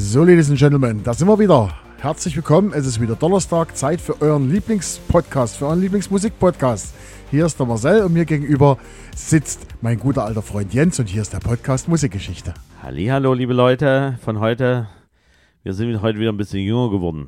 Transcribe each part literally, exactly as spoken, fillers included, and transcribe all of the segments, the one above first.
So, Ladies and Gentlemen, da sind wir wieder. Herzlich willkommen. Es ist wieder Donnerstag, Zeit für euren Lieblingspodcast, für euren Lieblingsmusikpodcast. Hier ist der Marcel und mir gegenüber sitzt mein guter alter Freund Jens und hier ist der Podcast Musikgeschichte. Hallihallo, liebe Leute von heute. Wir sind heute wieder ein bisschen jünger geworden.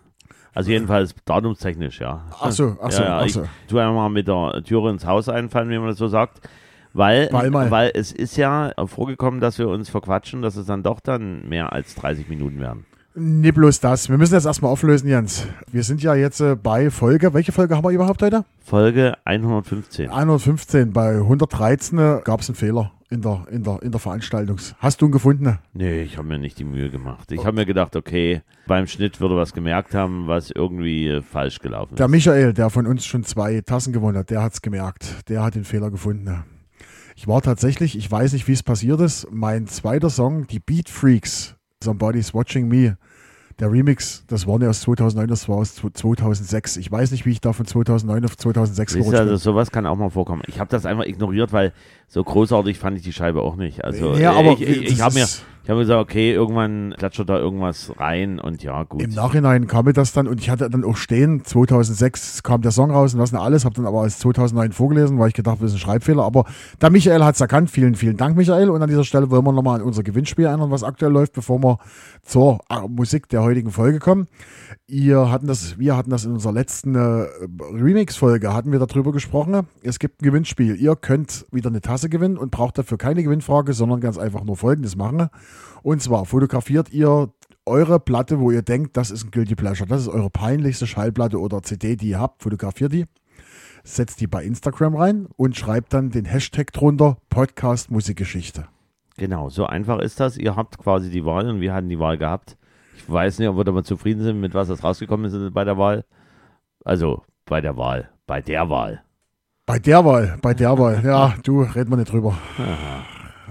Also jedenfalls datumstechnisch, ja. Ach so, ach so, ja, ja, ach ich so. tue einfach mal mit der Türe ins Haus einfallen, wie man das so sagt. Weil, Weil mal. weil es ist ja vorgekommen, dass wir uns verquatschen, dass es dann doch dann mehr als dreißig Minuten werden. Nee, bloß das. Wir müssen jetzt erstmal auflösen, Jens. Wir sind ja jetzt äh, bei Folge, welche Folge haben wir überhaupt heute? Folge hundertfünfzehn. hundertfünfzehn. Bei hundertdreizehn gab es einen Fehler in der, in der, in der Veranstaltung. Hast du ihn gefunden? Nee, ich habe mir nicht die Mühe gemacht. Ich habe mir gedacht, okay, beim Schnitt würde was gemerkt haben, was irgendwie äh, falsch gelaufen ist. Der Michael, der von uns schon zwei Tassen gewonnen hat, der hat es gemerkt. Der hat den Fehler gefunden. Ich war tatsächlich, ich weiß nicht, wie es passiert ist, mein zweiter Song, die Beat Freaks, Somebody's Watching Me, der Remix, das war nicht aus zweitausendneun, das war aus zweitausendsechs. Ich weiß nicht, wie ich da von zweitausendneun auf zweitausendsechs Wisst gerutscht ihr, bin. also sowas kann auch mal vorkommen. Ich habe das einfach ignoriert, weil so großartig fand ich die Scheibe auch nicht. Also Ja, äh, aber ich, ich, ich das habe mir, ist- ich hab mir gesagt, okay, irgendwann klatscht da irgendwas rein und ja, gut. Im Nachhinein kam mir das dann und ich hatte dann auch stehen, zweitausendsechs kam der Song raus und was nicht alles, habe dann aber als zweitausendneun vorgelesen, weil ich gedacht, das ist ein Schreibfehler, aber der Michael hat es erkannt. Vielen, vielen Dank, Michael, und an dieser Stelle wollen wir nochmal an unser Gewinnspiel erinnern, was aktuell läuft, bevor wir zur äh, Musik der heutigen Folge kommen. Ihr hatten das, wir hatten das in unserer letzten äh, Remix-Folge, hatten wir darüber gesprochen. Es gibt ein Gewinnspiel. Ihr könnt wieder eine Tasse gewinnen und braucht dafür keine Gewinnfrage, sondern ganz einfach nur Folgendes machen. Und zwar fotografiert ihr eure Platte, wo ihr denkt, das ist ein Guilty Pleasure. Das ist eure peinlichste Schallplatte oder C D, die ihr habt. Fotografiert die, setzt die bei Instagram rein und schreibt dann den Hashtag drunter, Podcast Musikgeschichte. Genau, so einfach ist das. Ihr habt quasi die Wahl und wir hatten die Wahl gehabt. Ich weiß nicht, ob wir da mal zufrieden sind, mit was das rausgekommen ist bei der Wahl. Also bei der Wahl, bei der Wahl. Bei der Wahl, bei der Wahl. Ja, du, reden wir nicht drüber. Aha.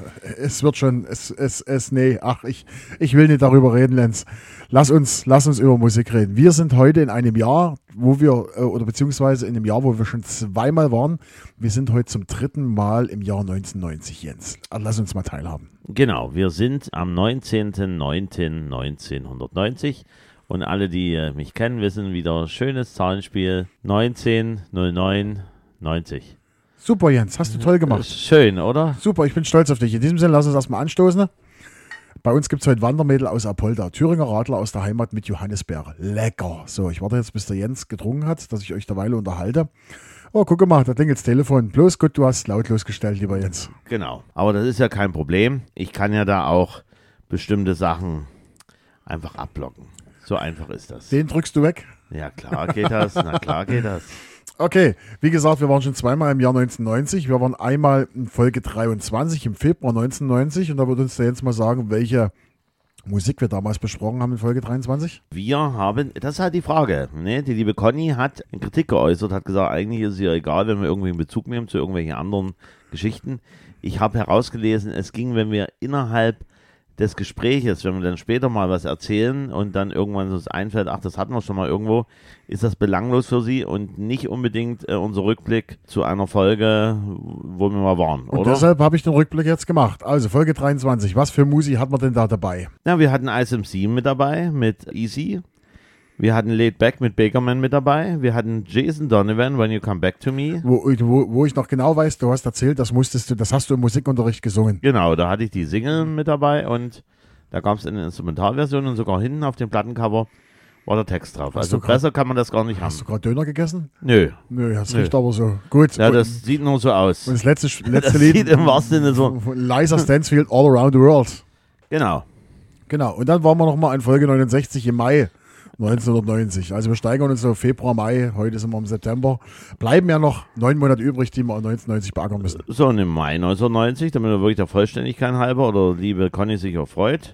Es wird schon, es, es, es, nee, ach, ich, ich will nicht darüber reden, Lenz. Lass uns, lass uns über Musik reden. Wir sind heute in einem Jahr, wo wir, äh, oder beziehungsweise in einem Jahr, wo wir schon zweimal waren. Wir sind heute zum dritten Mal im Jahr neunzehnhundertneunzig, Jens. Lass uns mal teilhaben. Genau, wir sind am neunzehnten neunten neunzehnhundertneunzig und alle, die äh, mich kennen, wissen wieder, schönes Zahlenspiel, neunzehn null neun neunzig. Super, Jens, hast du toll gemacht. Schön, oder? Super, ich bin stolz auf dich. In diesem Sinne, lass uns erstmal anstoßen. Bei uns gibt es heute Wandermädel aus Apolda, Thüringer Radler aus der Heimat mit Johannisbeere. Lecker. So, ich warte jetzt, bis der Jens getrunken hat, dass ich euch derweil unterhalte. Oh, guck mal, da klingelt das Telefon. Bloß gut, du hast lautlos gestellt, lieber Jens. Genau, aber das ist ja kein Problem. Ich kann ja da auch bestimmte Sachen einfach abblocken. So einfach ist das. Den drückst du weg. Ja, klar geht das. Na klar geht das. Okay, wie gesagt, wir waren schon zweimal im Jahr neunzehnhundertneunzig. Wir waren einmal in Folge dreiundzwanzig im Februar neunzehnhundertneunzig und da wird uns der Jens mal sagen, welche Musik wir damals besprochen haben in Folge dreiundzwanzig. Wir haben, das ist halt die Frage, ne? Die liebe Conny hat eine Kritik geäußert, hat gesagt, eigentlich ist es ihr egal, wenn wir irgendwie einen Bezug nehmen zu irgendwelchen anderen Geschichten. Ich habe herausgelesen, es ging, wenn wir innerhalb des Gespräches, wenn wir dann später mal was erzählen und dann irgendwann uns einfällt, ach, das hatten wir schon mal irgendwo, ist das belanglos für sie und nicht unbedingt äh, unser Rückblick zu einer Folge, wo wir mal waren, Und oder? deshalb habe ich den Rückblick jetzt gemacht. Also Folge dreiundzwanzig, was für Musi hat man denn da dabei? Na, wir hatten Ice M C mit dabei, mit Easy. Wir hatten Laid Back mit Bakerman mit dabei. Wir hatten Jason Donovan, When You Come Back to Me. Wo, wo, wo ich noch genau weiß, du hast erzählt, das musstest du, das hast du im Musikunterricht gesungen. Genau, da hatte ich die Single mit dabei und da gab es eine Instrumentalversion und sogar hinten auf dem Plattencover war der Text drauf. Hast Also du grad- besser kann man das gar nicht Hast du haben. gerade Döner gegessen? Nö. Nö, das Nö. riecht aber so. Gut. Ja, und, das sieht nur so aus. und das letzte, letzte Das Lied sieht im wahrsten Sinne so. von Liza Stansfield, All Around the World. Genau. Genau. Und dann waren wir nochmal in Folge neunundsechzig im Mai neunzehnhundertneunzig. Also wir steigern uns so Februar, Mai, heute sind wir im September. Bleiben ja noch neun Monate übrig, die wir neunzehnhundertneunzig beackern müssen. So, und im Mai neunzehnhundertneunzig, damit wir wirklich der Vollständigkeit halber oder liebe Conny sich auch freut.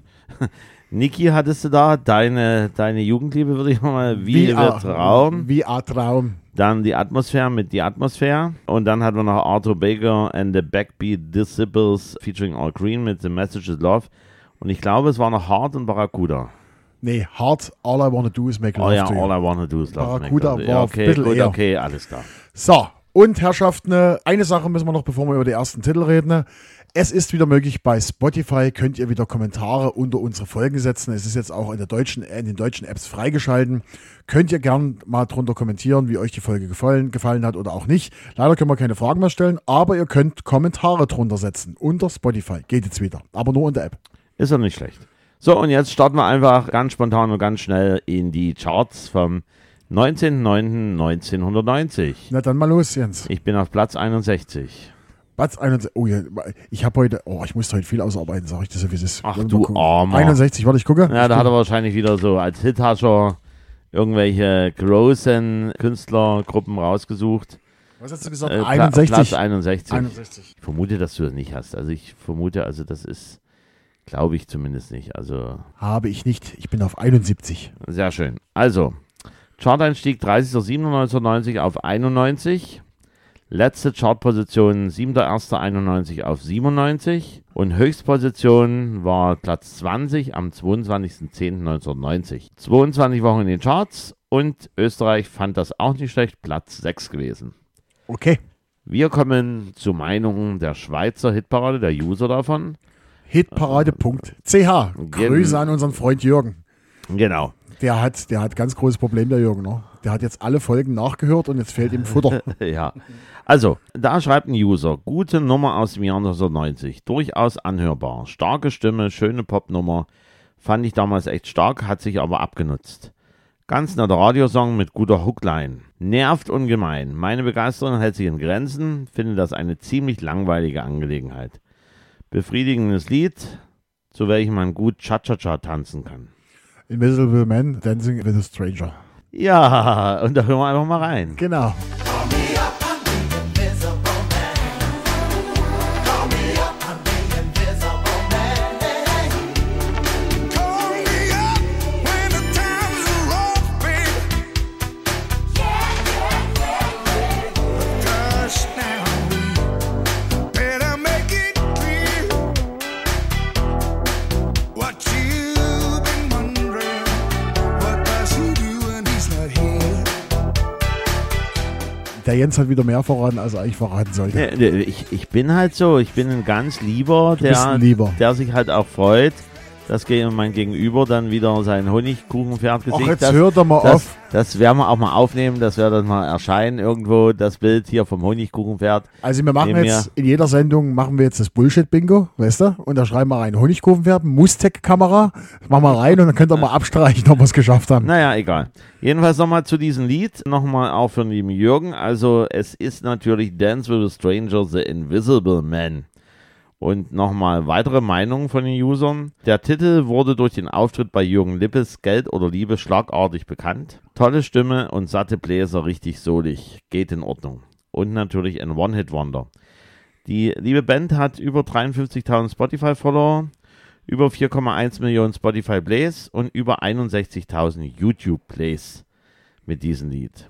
Niki, hattest du da deine, deine Jugendliebe, würde ich mal, wie, wie wird Traum? Wie ein Traum. Dann die Atmosphäre mit die Atmosphäre. Und dann hatten wir noch Arthur Baker and the Backbeat Disciples featuring Al Green mit The Message is Love. Und ich glaube, es war noch Hart und Barracuda. Nee, Hard, All I Wanna Do Is Make Oh Love ja, to You. All I Wanna Do is Love. Barracuda Make love. war Ja, ein okay, bisschen gut, eher. okay, alles klar. So, Und Herrschaften, eine Sache müssen wir noch, bevor wir über die ersten Titel reden. Es ist wieder möglich, bei Spotify könnt ihr wieder Kommentare unter unsere Folgen setzen. Es ist jetzt auch in, der deutschen, in den deutschen Apps freigeschalten. Könnt ihr gern mal drunter kommentieren, wie euch die Folge gefallen, gefallen hat oder auch nicht. Leider können wir keine Fragen mehr stellen, aber ihr könnt Kommentare drunter setzen unter Spotify. Geht jetzt wieder, aber nur in der App. Ist doch nicht schlecht. So, und jetzt starten wir einfach ganz spontan und ganz schnell in die Charts vom neunzehnten neunten neunzehnhundertneunzig. Na dann mal los, Jens. Ich bin auf Platz einundsechzig. Platz einundsechzig. Oh ja, ich habe heute, oh, ich musste heute viel ausarbeiten, sag ich das so, wie es ist. Ach du Armer. einundsechzig, warte, ich gucke. Ja, ich da hat gucke. er wahrscheinlich wieder so als Hithascher irgendwelche großen Künstlergruppen rausgesucht. Was hast du gesagt? Äh, Pla- einundsechzig. Platz einundsechzig. einundsechzig. Ich vermute, dass du das nicht hast. Also ich vermute, also das ist, glaube ich zumindest nicht. Also Habe ich nicht. Ich bin auf einundsiebzig. sehr schön. Also, Chart-Einstieg dreißigster siebter neunzehnhundertneunzig auf einundneunzig. Letzte Chartposition siebter erster einundneunzig auf siebenundneunzig. Und Höchstposition war Platz zwanzig am zweiundzwanzigster zehnter neunzehnhundertneunzig. zweiundzwanzig Wochen in den Charts und Österreich fand das auch nicht schlecht, Platz sechs gewesen. Okay. Wir kommen zu Meinungen der Schweizer Hitparade, der User davon. Hitparade Punkt C H. Grüße an unseren Freund Jürgen. Genau. Der hat, der hat ganz großes Problem, der Jürgen. Ne? Der hat jetzt alle Folgen nachgehört und jetzt fehlt ihm Futter. Ja. Also, da schreibt ein User, gute Nummer aus dem Jahr neunzehnhundertneunzig, durchaus anhörbar, starke Stimme, schöne Popnummer, fand ich damals echt stark, hat sich aber abgenutzt. Ganz netter Radiosong mit guter Hookline. Nervt ungemein, meine Begeisterung hält sich in Grenzen, finde das eine ziemlich langweilige Angelegenheit. Befriedigendes Lied, zu welchem man gut Cha-Cha-Cha tanzen kann. Invisible Man Dancing with a Stranger. Ja, und da hören wir einfach mal rein. Genau. Der Jens hat wieder mehr verraten, als er eigentlich verraten sollte. Nee, nee, Ich, ich bin halt so, ich bin ein ganz Lieber, Du bist der, ein Lieber. der sich halt auch freut, dass ge- mein Gegenüber dann wieder sein Honigkuchenpferd Ach, Gesicht. jetzt das, hört er mal das, auf. das werden wir auch mal aufnehmen, das wird dann mal erscheinen irgendwo, das Bild hier vom Honigkuchenpferd. Also wir machen Neben jetzt, in jeder Sendung machen wir jetzt das Bullshit-Bingo, weißt du? Und da schreiben wir rein, Honigkuchenpferd, Mustec-Kamera, das machen wir rein und dann könnt ihr mal abstreichen, ob wir es geschafft haben. Naja, egal. Jedenfalls nochmal zu diesem Lied, nochmal auch für den lieben Jürgen. Also es ist natürlich Dance with a Stranger, The Invisible Man. Und nochmal weitere Meinungen von den Usern. Der Titel wurde durch den Auftritt bei Jürgen Lippes Geld oder Liebe schlagartig bekannt. Tolle Stimme und satte Bläser, richtig solig. Geht in Ordnung. Und natürlich ein One-Hit-Wonder. Die liebe Band hat über dreiundfünfzigtausend Spotify-Follower, über vier Komma eins Millionen Spotify-Plays und über einundsechzigtausend YouTube-Plays mit diesem Lied.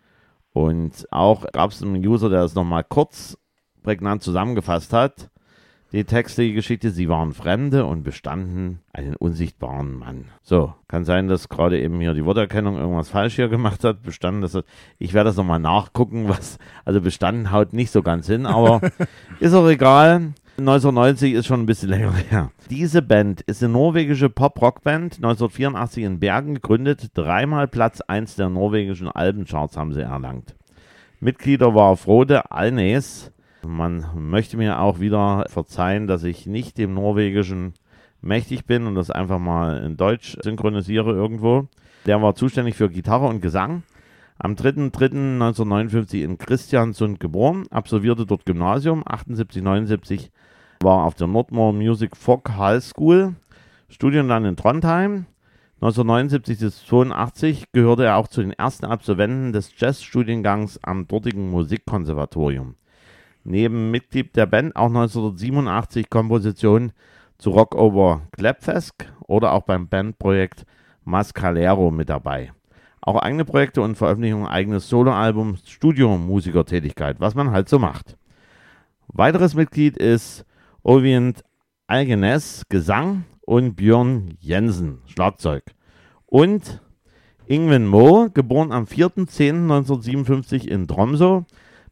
Und auch gab es einen User, der es nochmal kurz prägnant zusammengefasst hat. Die Texte, die Geschichte, sie waren Fremde und bestanden einen unsichtbaren Mann. So, kann sein, dass gerade eben hier die Worterkennung irgendwas falsch hier gemacht hat. Bestanden, das hat, ich werde das nochmal nachgucken, was, also bestanden haut nicht so ganz hin, aber ist auch egal. neunzehnhundertneunzig ist schon ein bisschen länger her. Diese Band ist eine norwegische Pop-Rock-Band, neunzehnhundertvierundachtzig in Bergen gegründet. Dreimal Platz eins der norwegischen Albencharts haben sie erlangt. Mitglieder war Frode Alnes. Man möchte mir auch wieder verzeihen, dass ich nicht dem Norwegischen mächtig bin und das einfach mal in Deutsch synchronisiere irgendwo. Der war zuständig für Gitarre und Gesang. Am dritter dritter neunzehnhundertneunundfünfzig in Kristiansund geboren, absolvierte dort Gymnasium, achtundsiebzig neunundsiebzig war auf der Nordmoor Music Folk High School, Studium dann in Trondheim. neunzehnhundertneunundsiebzig bis zweiundachtzig gehörte er auch zu den ersten Absolventen des Jazzstudiengangs am dortigen Musikkonservatorium. Neben Mitglied der Band auch neunzehnhundertsiebenundachtzig Kompositionen zu Rockover Clapfest oder auch beim Bandprojekt Mascalero mit dabei. Auch eigene Projekte und Veröffentlichung eigenes Soloalbum, Studiomusikertätigkeit, was man halt so macht. Weiteres Mitglied ist Ovind Algenes, Gesang, und Björn Jensen, Schlagzeug. Und Ingven Moe, geboren am vierter zehnter neunzehnhundertsiebenundfünfzig in Tromsø,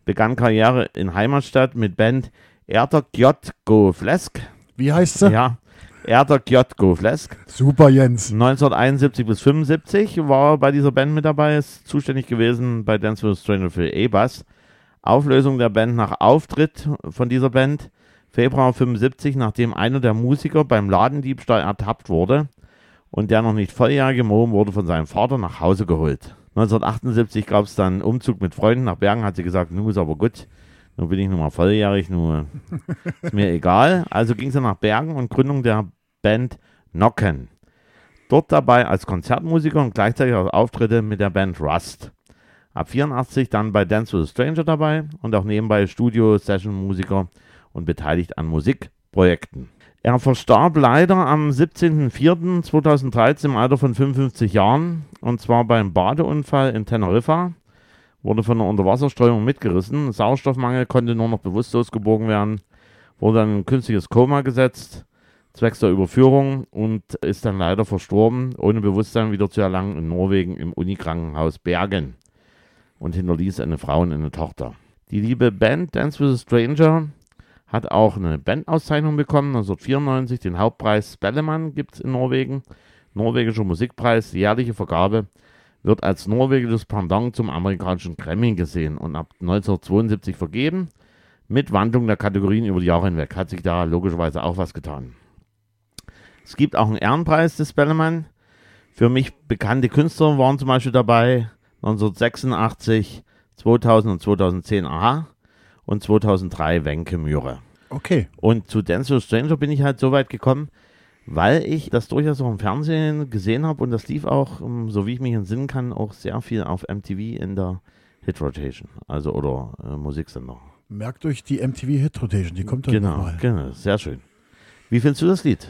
begann Karriere in Heimatstadt mit Band Erter Gjotgo Flesk. Wie heißt sie? Ja, Erter Gjotgo Flesk. Super, Jens. neunzehnhunderteinundsiebzig bis fünfundsiebzig war er bei dieser Band mit dabei, ist zuständig gewesen bei Dance with a Stranger für E-Bass. Auflösung der Band nach Auftritt von dieser Band, Februar fünfundsiebzig, nachdem einer der Musiker beim Ladendiebstahl ertappt wurde und der noch nicht volljährige Mo wurde von seinem Vater nach Hause geholt. neunzehnhundertachtundsiebzig gab es dann einen Umzug mit Freunden nach Bergen, hat sie gesagt, nun ist aber gut, nun bin ich nun mal volljährig, nun ist mir egal. Also ging sie nach Bergen und Gründung der Band Nocken. Dort dabei als Konzertmusiker und gleichzeitig auch Auftritte mit der Band Rust. Ab vierundachtzig dann bei Dance with a Stranger dabei und auch nebenbei Studio-Session-Musiker und beteiligt an Musikprojekten. Er verstarb leider am siebzehnten vierten zweitausenddreizehn im Alter von fünfundfünfzig Jahren und zwar beim Badeunfall in Teneriffa. Wurde von einer Unterwasserströmung mitgerissen. Sauerstoffmangel, konnte nur noch bewusstlos geborgen werden. Wurde dann in ein künstliches Koma gesetzt, zwecks der Überführung und ist dann leider verstorben, ohne Bewusstsein wieder zu erlangen in Norwegen im Unikrankenhaus Bergen. Und hinterließ eine Frau und eine Tochter. Die liebe Band Dance with a Stranger hat auch eine Bandauszeichnung bekommen, neunzehnhundertvierundneunzig, den Hauptpreis Spellemann gibt es in Norwegen. Norwegischer Musikpreis, jährliche Vergabe, wird als norwegisches Pendant zum amerikanischen Grammy gesehen und ab neunzehnhundertzweiundsiebzig vergeben. Mit Wandlung der Kategorien über die Jahre hinweg hat sich da logischerweise auch was getan. Es gibt auch einen Ehrenpreis des Spellemann. Für mich bekannte Künstler waren zum Beispiel dabei, neunzehnhundertsechsundachtzig, zweitausend und zweitausendzehn Aha und zweitausenddrei Wenke Mühre. Okay. Und zu Dance with a Stranger bin ich halt so weit gekommen, weil ich das durchaus auch im Fernsehen gesehen habe und das lief auch, so wie ich mich entsinnen kann, auch sehr viel auf M T V in der Hit Rotation, also oder äh, Musiksender. Merkt euch die M T V Hit Rotation, die kommt dann Genau, nochmal. genau, sehr schön. Wie findest du das Lied?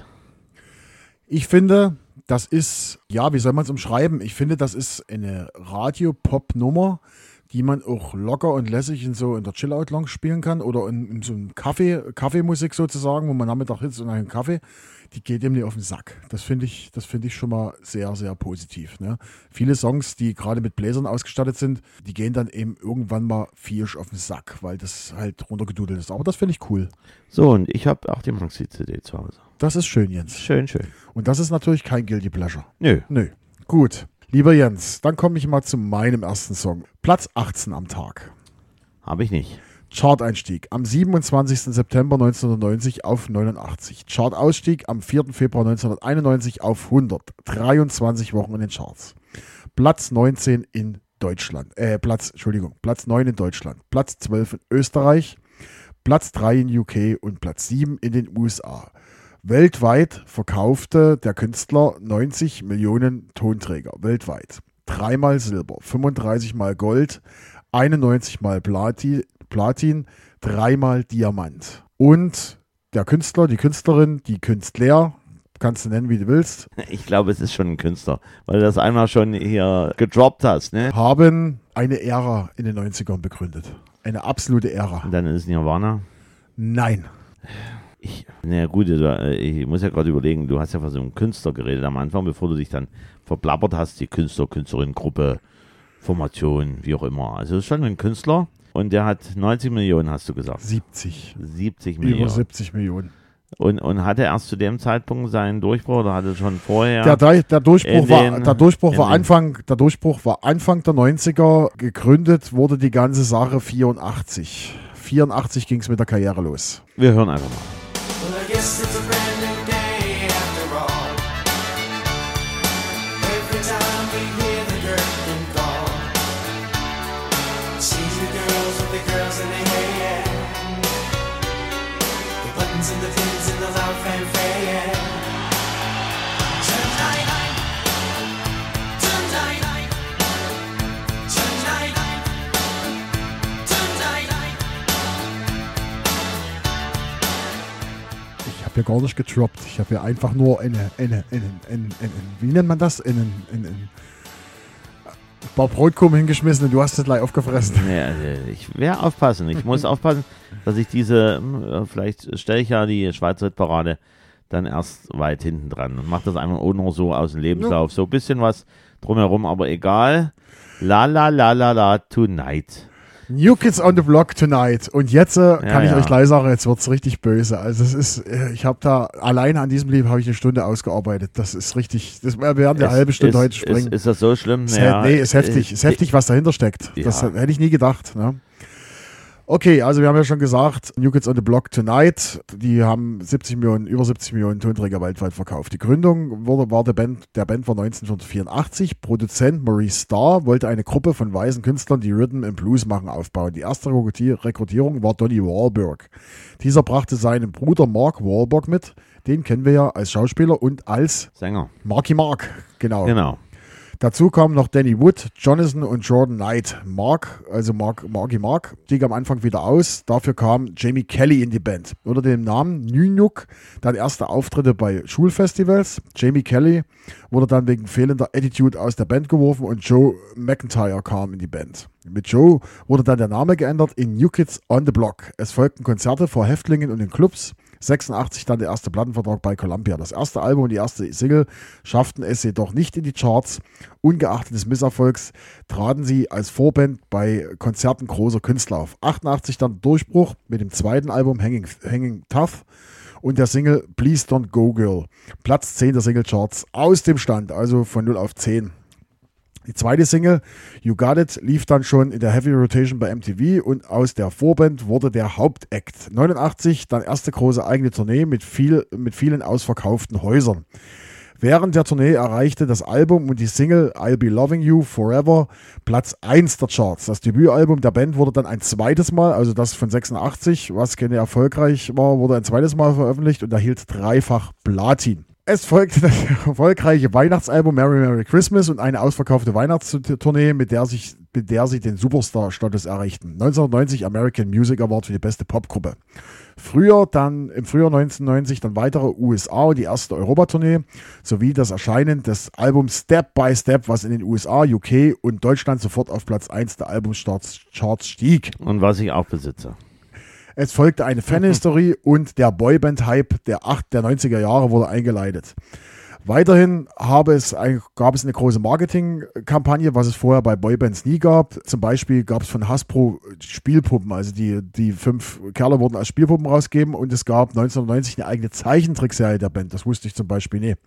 Ich finde, das ist, ja, wie soll man es umschreiben? Ich finde, das ist eine Radio-Pop-Nummer, die man auch locker und lässig in so in der Chill-Out-Lounge spielen kann oder in, in so einem Kaffee, Kaffeemusik sozusagen, wo man Nachmittag sitzt und einen Kaffee, die geht dem nicht auf den Sack. Das finde ich, das finde ich schon mal sehr, sehr positiv. Ne? Viele Songs, die gerade mit Bläsern ausgestattet sind, die gehen dann eben irgendwann mal vierig auf den Sack, weil das halt runtergedudelt ist. Aber das finde ich cool. So, und ich habe auch die Maxi-C D zu Hause. Das ist schön, Jens. Schön, schön. Und das ist natürlich kein Guilty Pleasure. Nö. Nö. Gut. Lieber Jens, dann komme ich mal zu meinem ersten Song. Platz achtzehn am Tag. Habe ich nicht. Chart-Einstieg am siebenundzwanzigsten September neunzehnhundertneunzig auf neunundachtzig. Chart-Ausstieg am vierten Februar neunzehnhunderteinundneunzig auf hundert. dreiundzwanzig Wochen in den Charts. Platz neunzehn in Deutschland. Äh, Platz, Entschuldigung, Platz neun in Deutschland. Platz zwölf in Österreich. Platz drei in U K und Platz sieben in den U S A. Weltweit verkaufte der Künstler neunzig Millionen Tonträger. Weltweit. Dreimal Silber, fünfunddreißig Mal Gold, einundneunzig Mal Plati, Platin, dreimal Diamant. Und der Künstler, die Künstlerin, die Künstler, kannst du nennen, wie du willst. Ich glaube, es ist schon ein Künstler, weil du das einmal schon hier gedroppt hast, ne? Haben eine Ära in den neunzigern begründet. Eine absolute Ära. Und dann ist es Nirvana. Nein. Ich, na gut, ich muss ja gerade überlegen, du hast ja von so einem Künstler geredet am Anfang, bevor du dich dann verplappert hast, die Künstler, Künstlerin, Gruppe, Formation, wie auch immer. Also es ist schon ein Künstler und der hat neunzig Millionen, hast du gesagt. siebzig. siebzig Millionen. Über siebzig Millionen. Und, und hatte er erst zu dem Zeitpunkt seinen Durchbruch oder hatte schon vorher? Der, der, der Durchbruch, war, den, der, Durchbruch war den, Anfang, der Durchbruch war Anfang der neunziger. Gegründet wurde die ganze Sache vierundachtzig. vierundachtzig ging es mit der Karriere los. Wir hören einfach mal. Well, I guess it's a brand new day after all. Every time we hear the curtain call, see the girls with the girls in their hair, the buttons and the pins and the loud fanfare. Tonight, tonight, tonight, tonight. Ich habe hier gar nicht getroppt. Ich habe hier einfach nur eine, eine, eine, eine, eine, wie nennt man das? Einen, einen, einen ein paar Brotkrumen hingeschmissen und du hast es gleich aufgefressen. Ja, ich werde aufpassen. Ich muss aufpassen, dass ich diese, vielleicht stelle ich ja die Schweizer Hitparade dann erst weit hinten dran und mache das einfach auch nur so aus dem Lebenslauf. So ein bisschen was drumherum, aber egal. La la la la la tonight. New Kids on the Block Tonight. Und jetzt äh, kann Ja, ich ja. euch gleich sagen, jetzt wird's richtig böse. Also es ist, äh, ich habe da, alleine an diesem Lied habe ich eine Stunde ausgearbeitet. Das ist richtig, das, wir werden eine Ist- halbe Stunde ist, heute springen. Ist, ist das so schlimm? Ist Ja, he- nee, ist heftig. äh, Ist heftig, was dahinter steckt. Ja. Das hätte ich nie gedacht. Ne? Okay, also wir haben ja schon gesagt, New Kids on the Block Tonight, die haben siebzig Millionen, über siebzig Millionen Tonträger weltweit verkauft. Die Gründung wurde, war der Band, der Band war neunzehnhundertvierundachtzig. Produzent Maurice Starr wollte eine Gruppe von weißen Künstlern, die Rhythm and Blues machen, aufbauen. Die erste Rekrutier- Rekrutierung war Donnie Wahlberg. Dieser brachte seinen Bruder Mark Wahlberg mit. Den kennen wir ja als Schauspieler und als Sänger. Marky Mark. Genau. Genau. Dazu kamen noch Danny Wood, Jonathan und Jordan Knight. Mark, also Mark, Marky Mark, stieg am Anfang wieder aus. Dafür kam Jamie Kelly in die Band. Unter dem Namen Nynuk dann erste Auftritte bei Schulfestivals. Jamie Kelly wurde dann wegen fehlender Attitude aus der Band geworfen und Joe McIntyre kam in die Band. Mit Joe wurde dann der Name geändert in New Kids on the Block. Es folgten Konzerte vor Häftlingen und in Clubs. sechsundachtzig dann der erste Plattenvertrag bei Columbia. Das erste Album und die erste Single schafften es jedoch nicht in die Charts. Ungeachtet des Misserfolgs traten sie als Vorband bei Konzerten großer Künstler auf. achtundachtzig dann Durchbruch mit dem zweiten Album Hanging, Hanging Tough und der Single Please Don't Go Girl. Platz zehn der Singlecharts aus dem Stand, also von null auf zehn. Die zweite Single, You Got It, lief dann schon in der Heavy Rotation bei M T V und aus der Vorband wurde der Hauptakt. neunundachtzig dann erste große eigene Tournee mit, viel, mit vielen ausverkauften Häusern. Während der Tournee erreichte das Album und die Single I'll Be Loving You Forever Platz eins der Charts. Das Debütalbum der Band wurde dann ein zweites Mal, also das von sechsundachtzig, was keine erfolgreich war, wurde ein zweites Mal veröffentlicht und erhielt dreifach Platin. Es folgte das erfolgreiche Weihnachtsalbum Merry Merry Christmas und eine ausverkaufte Weihnachtstournee, mit der, sich, mit der sie den Superstar-Status erreichten. neunzehnhundertneunzig American Music Award für die beste Popgruppe. Früher dann, im Frühjahr neunzehnhundertneunzig dann weitere U S A und die erste Europatournee sowie das Erscheinen des Albums Step by Step, was in den U S A, U K und Deutschland sofort auf Platz eins der Albumcharts stieg. Und was ich auch besitze. Es folgte eine Fanhistorie und der Boyband-Hype der, acht- der neunziger Jahre wurde eingeleitet. Weiterhin habe es ein, gab es eine große Marketingkampagne, was es vorher bei Boybands nie gab. Zum Beispiel gab es von Hasbro Spielpuppen, also die, die fünf Kerle wurden als Spielpuppen rausgegeben und es gab neunzehnhundertneunzig eine eigene Zeichentrickserie der Band. Das wusste ich zum Beispiel nie.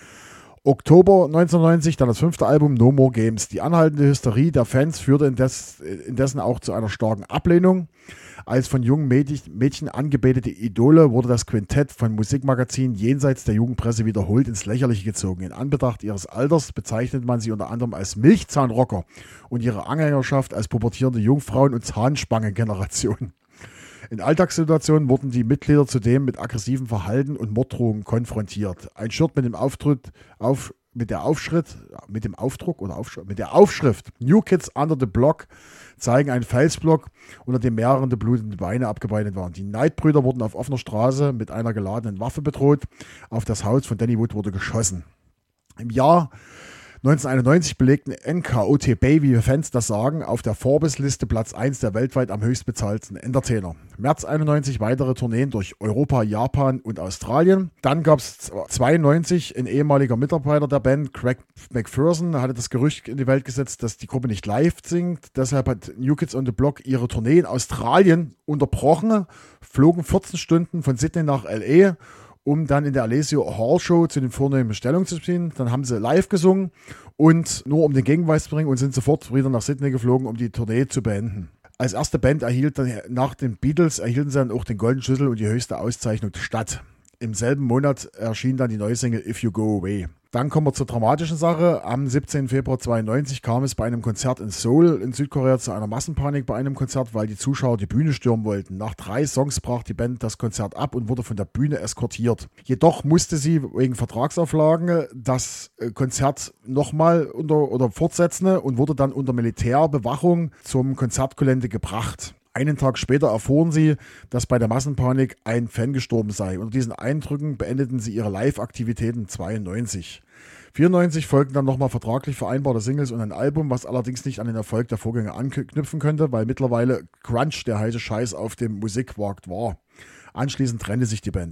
Oktober neunzehnhundertneunzig, dann das fünfte Album No More Games. Die anhaltende Hysterie der Fans führte indes, indessen auch zu einer starken Ablehnung. Als von jungen Mädchen angebetete Idole wurde das Quintett von Musikmagazinen jenseits der Jugendpresse wiederholt ins Lächerliche gezogen. In Anbetracht ihres Alters bezeichnet man sie unter anderem als Milchzahnrocker und ihre Anhängerschaft als pubertierende Jungfrauen- und Zahnspangengeneration. In Alltagssituationen wurden die Mitglieder zudem mit aggressivem Verhalten und Morddrohungen konfrontiert. Ein Shirt mit dem Auftritt auf mit der Aufschritt, mit dem Aufdruck oder Aufschrift, mit der Aufschrift New Kids Under the Block zeigen einen Felsblock, unter dem mehrere blutende Beine abgebrannt waren. Die Knight-Brüder wurden auf offener Straße mit einer geladenen Waffe bedroht. Auf das Haus von Danny Wood wurde geschossen. Im Jahr neunzehnhunderteinundneunzig belegten N K O T Baby-Fans das Sagen auf der Forbes-Liste Platz eins der weltweit am höchstbezahlten Entertainer. März einundneunzig weitere Tourneen durch Europa, Japan und Australien. Dann gab es zweiundneunzig ein ehemaliger Mitarbeiter der Band, Craig McPherson, hatte das Gerücht in die Welt gesetzt, dass die Gruppe nicht live singt. Deshalb hat New Kids on the Block ihre Tournee in Australien unterbrochen, flogen vierzehn Stunden von Sydney nach L A, um dann in der Alessio Hall Show zu den vornehmen Stellung zu spielen. Dann haben sie live gesungen und nur um den Gegenweis zu bringen und sind sofort wieder nach Sydney geflogen, um die Tournee zu beenden. Als erste Band erhielt dann nach den Beatles erhielten sie dann auch den Goldenen Schlüssel und die höchste Auszeichnung der Stadt. Im selben Monat erschien dann die neue Single If You Go Away. Dann kommen wir zur dramatischen Sache. Am siebzehnten Februar zweiundneunzig kam es bei einem Konzert in Seoul in Südkorea zu einer Massenpanik bei einem Konzert, weil die Zuschauer die Bühne stürmen wollten. Nach drei Songs brach die Band das Konzert ab und wurde von der Bühne eskortiert. Jedoch musste sie wegen Vertragsauflagen das Konzert nochmal unter oder fortsetzen und wurde dann unter Militärbewachung zum Konzertgelände gebracht. Einen Tag später erfuhren sie, dass bei der Massenpanik ein Fan gestorben sei. Unter diesen Eindrücken beendeten sie ihre Live-Aktivitäten zweiundneunzig. vierundneunzig folgten dann nochmal vertraglich vereinbarte Singles und ein Album, was allerdings nicht an den Erfolg der Vorgänger anknüpfen könnte, weil mittlerweile Grunge der heiße Scheiß auf dem Musikmarkt war. Anschließend trennte sich die Band.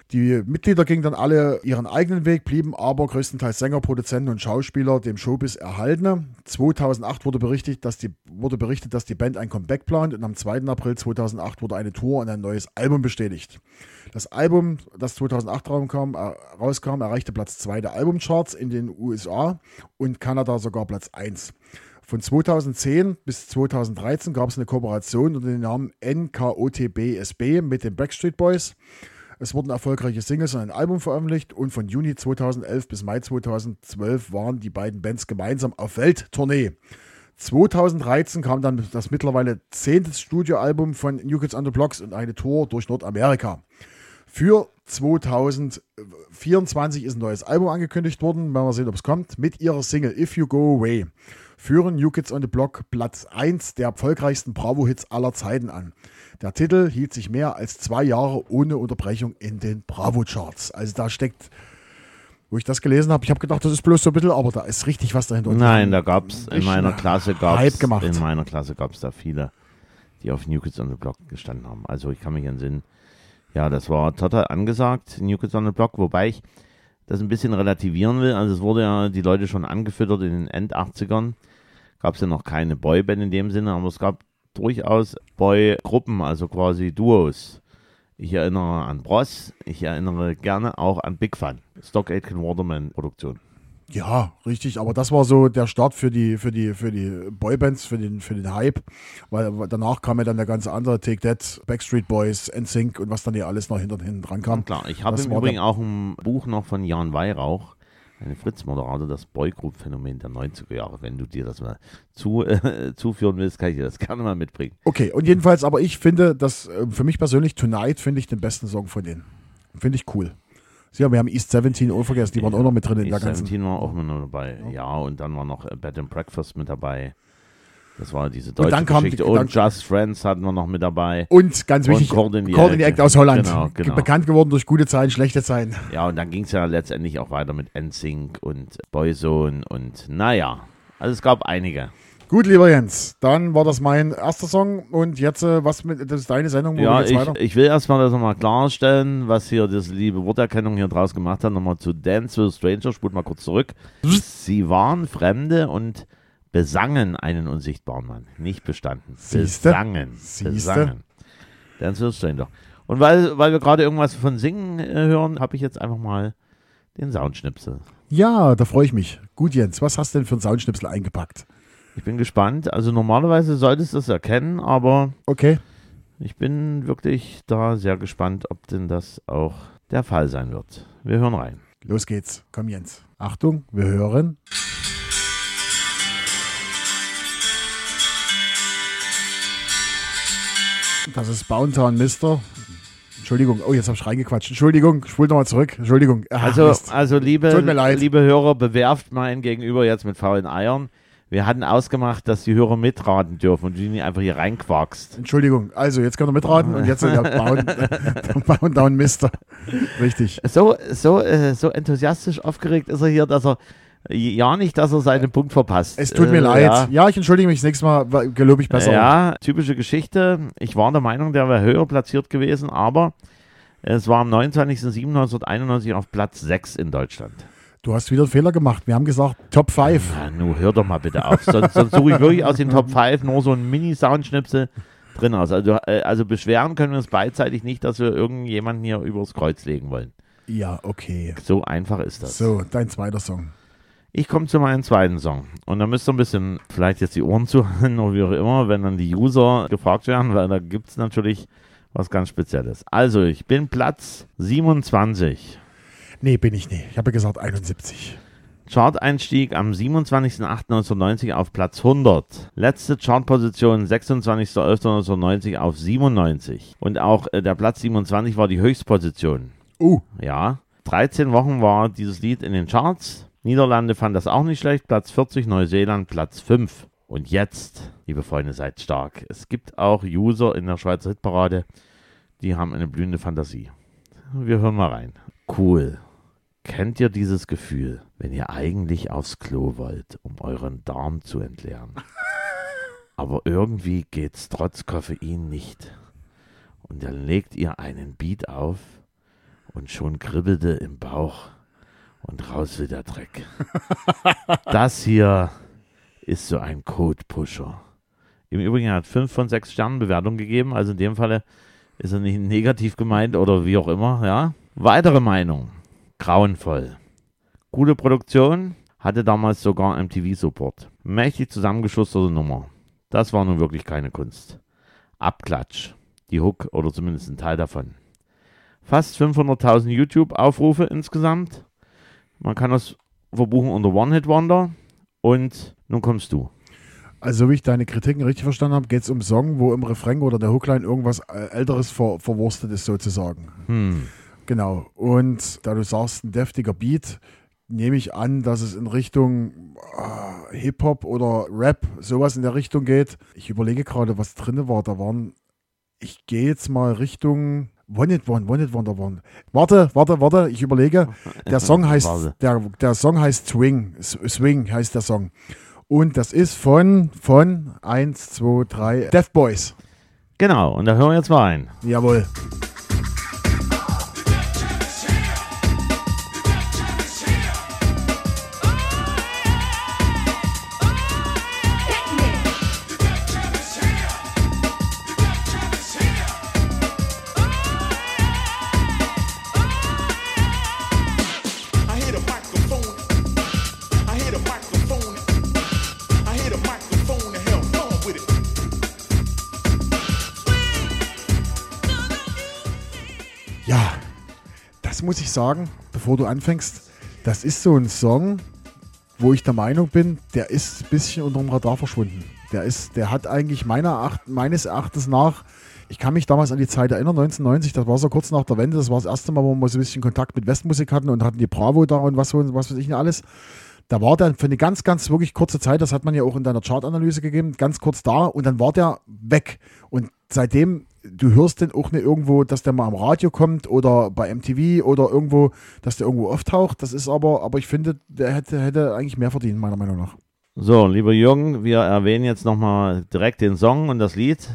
Die Mitglieder gingen dann alle ihren eigenen Weg, blieben aber größtenteils Sänger, Produzenten und Schauspieler dem Showbiz erhalten. zweitausendacht wurde berichtet, dass die, wurde berichtet, dass die Band ein Comeback plant und am zweiten April zweitausendacht wurde eine Tour und ein neues Album bestätigt. Das Album, das zweitausendacht rauskam, äh, rauskam erreichte Platz zwei der Albumcharts in den U S A und Kanada sogar Platz eins. Von zweitausendzehn bis zweitausenddreizehn gab es eine Kooperation unter dem Namen N K O T B S B mit den Backstreet Boys. Es wurden erfolgreiche Singles und ein Album veröffentlicht und von Juni zweitausendelf bis Mai zweitausendzwölf waren die beiden Bands gemeinsam auf Welttournee. zweitausenddreizehn kam dann das mittlerweile zehnte Studioalbum von New Kids on the Block und eine Tour durch Nordamerika. Für zweitausendvierundzwanzig ist ein neues Album angekündigt worden, werden wir sehen, ob es kommt, mit ihrer Single If You Go Away. Führen New Kids on the Block Platz eins der erfolgreichsten Bravo-Hits aller Zeiten an. Der Titel hielt sich mehr als zwei Jahre ohne Unterbrechung in den Bravo-Charts. Also da steckt, wo ich das gelesen habe, ich habe gedacht, das ist bloß so ein bisschen, aber da ist richtig was dahinter. Nein, da gab es in meiner Klasse gab's, Hype gemacht. in meiner Klasse gab es da viele, die auf New Kids on the Block gestanden haben. Also ich kann mich entsinnen, ja, das war total angesagt, New Kids on the Block, wobei ich das ein bisschen relativieren will. Also es wurde ja die Leute schon angefüttert in den End-achtzigern. Gab es ja noch keine Boyband in dem Sinne, aber es gab durchaus Boy-Gruppen, also quasi Duos. Ich erinnere an Bros, ich erinnere gerne auch an Big Fun, Stock Aitken Waterman Produktion. Ja, richtig, aber das war so der Start für die, für die, für die Boybands, für den, für den Hype, weil danach kam ja dann der ganze andere Take That, Backstreet Boys, N Sync und was dann hier alles noch hinter, hinten dran kam. Ja, klar, ich habe Das im war Übrigen der- auch ein Buch noch von Jan Weihrauch, eine Fritz-Moderator, das Boygroup-Phänomen der neunziger Jahre. Wenn du dir das mal zu, äh, zuführen willst, kann ich dir das gerne mal mitbringen. Okay, und jedenfalls, aber ich finde, dass äh, für mich persönlich Tonight finde ich den besten Song von denen. Finde ich cool. Sie haben, wir haben East siebzehn unvergessen, die waren auch noch mit drin in der East ganzen. siebzehn war auch mit dabei. Ja, und dann war noch äh, Bed and Breakfast mit dabei. Das war diese Und deutsche dann kam die- Geschichte. dann- Und Just Friends hatten wir noch mit dabei. Und ganz wichtig, Und Cord in the Cord in the Act. Act aus Holland. Genau, genau. Bekannt geworden durch gute Zeiten, schlechte Zeiten. Ja, und dann ging es ja letztendlich auch weiter mit N Sync und Boyzone und naja, also es gab einige. Gut, lieber Jens, dann war das mein erster Song und jetzt, äh, was mit, das ist deine Sendung, wo Ja, geht's ich, weiter? ich will erstmal das nochmal klarstellen, was hier das liebe Worterkennung hier draus gemacht hat. Nochmal zu Dance with a Stranger, spult mal kurz zurück. Sie waren Fremde und besangen einen unsichtbaren Mann. Nicht bestanden. Siehste? Besangen. Siehste? Besangen. Dance with a Stranger. Und weil, weil wir gerade irgendwas von Singen äh, hören, habe ich jetzt einfach mal den Soundschnipsel. Ja, da freue ich mich. Gut, Jens, was hast du denn für einen Soundschnipsel eingepackt? Ich bin gespannt. Also normalerweise solltest du es erkennen, aber Okay. ich bin wirklich da sehr gespannt, ob denn das auch der Fall sein wird. Wir hören rein. Los geht's. Komm, Jens. Achtung, wir hören. Das ist Bountown Mister. Entschuldigung, oh, jetzt habe ich reingequatscht. Entschuldigung, spul nochmal zurück. Entschuldigung. Ach, Also, Mist. also liebe, Tut mir leid. liebe Hörer, bewerft mein Gegenüber jetzt mit faulen Eiern. Wir hatten ausgemacht, dass die Hörer mitraten dürfen und du nicht einfach hier reinquarkst. Entschuldigung, also jetzt könnt ihr mitraten und jetzt der Bound, der Bountown Mister. Richtig. So, so, äh, so enthusiastisch aufgeregt ist er hier, dass er ja nicht, dass er seinen Punkt verpasst. Es tut mir Äh, leid. Ja. Ja. ich entschuldige mich. Das nächste Mal wa- gelobe ich besser. Ja, typische Geschichte. Ich war der Meinung, der wäre höher platziert gewesen, aber es war am neunundzwanzigsten siebten neunzehnhunderteinundneunzig auf Platz sechs in Deutschland. Du hast wieder einen Fehler gemacht. Wir haben gesagt Top fünf. Na, nu, hör doch mal bitte auf. Sonst, sonst suche ich wirklich aus den Top fünf nur so ein Mini-Soundschnipsel drin aus. Also, äh, also beschweren können wir uns beidseitig nicht, dass wir irgendjemanden hier übers Kreuz legen wollen. Ja, okay. So einfach ist das. So, dein zweiter Song. Ich komme zu meinem zweiten Song. Und da müsst ihr ein bisschen vielleicht jetzt die Ohren zuhalten oder wie auch immer, wenn dann die User gefragt werden, weil da gibt es natürlich was ganz Spezielles. Also, ich bin Platz siebenundzwanzig. Nee, bin ich nicht. Ich habe ja gesagt einundsiebzig. Chart-Einstieg am siebenundzwanzigsten achten neunzehnhundertneunzig auf Platz hundert. Letzte Chartposition sechsundzwanzigsten elften neunzehnhundertneunzig auf siebenundneunzig. Und auch äh, der Platz siebenundzwanzig war die Höchstposition. Uh, Ja, dreizehn Wochen war dieses Lied in den Charts. Niederlande fand das auch nicht schlecht. Platz vierzig, Neuseeland Platz fünf. Und jetzt, liebe Freunde, seid stark. Es gibt auch User in der Schweizer Hitparade, die haben eine blühende Fantasie. Wir hören mal rein. Cool. Kennt ihr dieses Gefühl, wenn ihr eigentlich aufs Klo wollt, um euren Darm zu entleeren? Aber irgendwie geht's trotz Koffein nicht. Und dann legt ihr einen Beat auf und schon kribbelte im Bauch und raus will der Dreck. Das hier ist so ein Code-Pusher. Im Übrigen hat fünf von sechs Sternen Bewertung gegeben, also in dem Falle ist er nicht negativ gemeint oder wie auch immer, ja. Weitere Meinung, grauenvoll. Gute Produktion, hatte damals sogar M T V-Support. Mächtig zusammengeschusterte Nummer. Das war nun wirklich keine Kunst. Abklatsch, die Hook oder zumindest ein Teil davon. Fast fünfhunderttausend YouTube-Aufrufe insgesamt. Man kann das verbuchen unter One-Hit-Wonder. Und nun kommst du. Also, wie ich deine Kritiken richtig verstanden habe, geht es um Song, wo im Refrain oder der Hookline irgendwas Älteres ver verwurstet ist, sozusagen. Hm. Genau. Und da du sagst, ein deftiger Beat, nehme ich an, dass es in Richtung äh, Hip-Hop oder Rap, sowas in der Richtung geht. Ich überlege gerade, was drin war. Da waren, ich gehe jetzt mal Richtung One It One, One It Wonder One. Warte, warte, warte, ich überlege. Der Song heißt, der, der Song heißt Swing. Swing heißt der Song. Und das ist von, von eins, zwei, drei, Deaf Boys. Genau, und da hören wir jetzt mal ein. Jawohl. I hit a microphone. I hit a microphone. I hit a microphone to have fun with it. Ja, das muss ich sagen, bevor du anfängst, das ist so ein Song, wo ich der Meinung bin, der ist ein bisschen unter dem Radar verschwunden. Der ist, der hat eigentlich meiner Acht, meines Erachtens nach, ich kann mich damals an die Zeit erinnern, neunzehnhundertneunzig, das war so kurz nach der Wende, das war das erste Mal, wo wir so ein bisschen Kontakt mit Westmusik hatten und hatten die Bravo da und was, was weiß ich nicht alles. Da war der für eine ganz, ganz wirklich kurze Zeit, das hat man ja auch in deiner Chartanalyse gegeben, ganz kurz da und dann war der weg. Und seitdem, du hörst den auch nicht irgendwo, dass der mal am Radio kommt oder bei M T V oder irgendwo, dass der irgendwo auftaucht. Das ist aber, aber ich finde, der hätte, hätte eigentlich mehr verdient, meiner Meinung nach. So, lieber Jürgen, wir erwähnen jetzt nochmal direkt den Song und das Lied.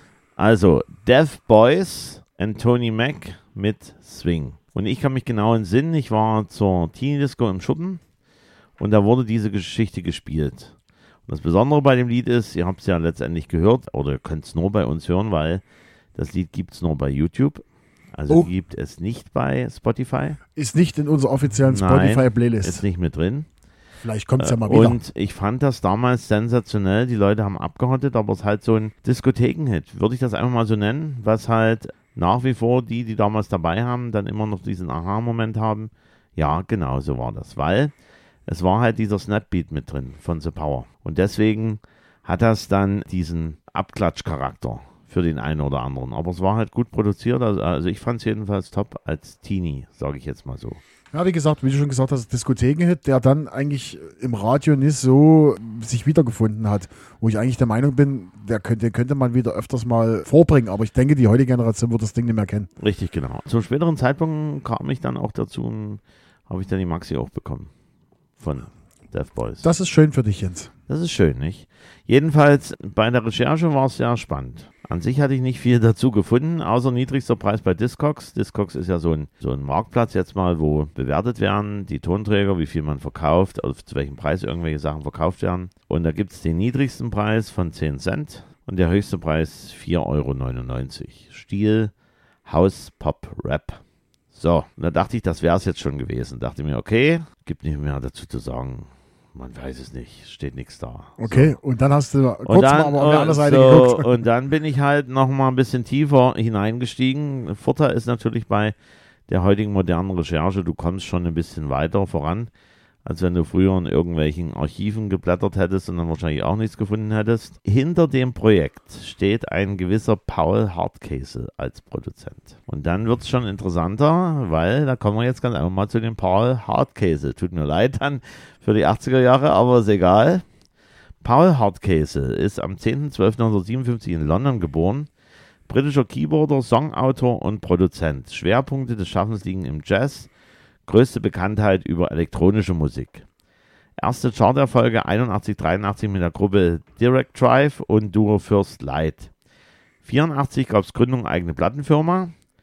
Also, Deaf Boys and Tony Mac mit Swing. Und ich kann mich genau entsinnen, ich war zur Teenie-Disco im Schuppen und da wurde diese Geschichte gespielt. Und das Besondere bei dem Lied ist, ihr habt es ja letztendlich gehört, oder ihr könnt es nur bei uns hören, weil das Lied gibt es nur bei YouTube. Also Oh. gibt es nicht bei Spotify. Ist nicht in unserer offiziellen Nein, Spotify-Playlist. ist nicht mit drin. Vielleicht kommt es ja mal wieder. Und ich fand das damals sensationell. Die Leute haben abgehottet, aber es ist halt so ein Diskotheken-Hit. Würde ich das einfach mal so nennen, was halt nach wie vor die, die damals dabei haben, dann immer noch diesen Aha-Moment haben. Ja, genau so war das. Weil es war halt dieser Snapbeat mit drin von The Power. Und deswegen hat das dann diesen Abklatsch-Charakter für den einen oder anderen. Aber es war halt gut produziert. Also, also ich fand es jedenfalls top als Teenie, sage ich jetzt mal so. Ja, wie gesagt, wie du schon gesagt hast, Diskotheken-Hit, der dann eigentlich im Radio nicht so sich wiedergefunden hat. Wo ich eigentlich der Meinung bin, der könnte, könnte man wieder öfters mal vorbringen. Aber ich denke, die heutige Generation wird das Ding nicht mehr kennen. Richtig, genau. Zum späteren Zeitpunkt kam ich dann auch dazu und habe ich dann die Maxi auch bekommen. Von Deaf Boys. Das ist schön für dich, Jens. Das ist schön, nicht? Jedenfalls, bei der Recherche war es sehr spannend. An sich hatte ich nicht viel dazu gefunden, außer niedrigster Preis bei Discogs. Discogs ist ja so ein, so ein Marktplatz jetzt mal, wo bewertet werden, die Tonträger, wie viel man verkauft, also zu welchem Preis irgendwelche Sachen verkauft werden. Und da gibt es den niedrigsten Preis von zehn Cent und der höchste Preis vier Euro neunundneunzig. Stil House Pop Rap. So, und da dachte ich, das wäre es jetzt schon gewesen. Dachte mir, okay, gibt nicht mehr dazu zu sagen. Man weiß es nicht, steht nichts da. Okay, so. Und dann hast du kurz Und dann, mal aber auf der anderen Seite so, geguckt. und dann bin ich halt noch mal ein bisschen tiefer hineingestiegen. Vorteil ist natürlich bei der heutigen modernen Recherche, du kommst schon ein bisschen weiter voran, als wenn du früher in irgendwelchen Archiven geblättert hättest und dann wahrscheinlich auch nichts gefunden hättest. Hinter dem Projekt steht ein gewisser Paul Hardcastle als Produzent. Und dann wird es schon interessanter, weil da kommen wir jetzt ganz einfach mal zu dem Paul Hardcastle. Tut mir leid dann für die achtziger Jahre, aber ist egal. Paul Hardcastle ist am zehnten zwölften neunzehnhundertsiebenundfünfzig in London geboren. Britischer Keyboarder, Songautor und Produzent. Schwerpunkte des Schaffens liegen im Jazz. Größte Bekanntheit über elektronische Musik. Erste Charterfolge einundachtzig dreiundachtzig mit der Gruppe Direct Drive und Duo First Light. vierundachtzig gab es Gründung eigene Plattenfirma.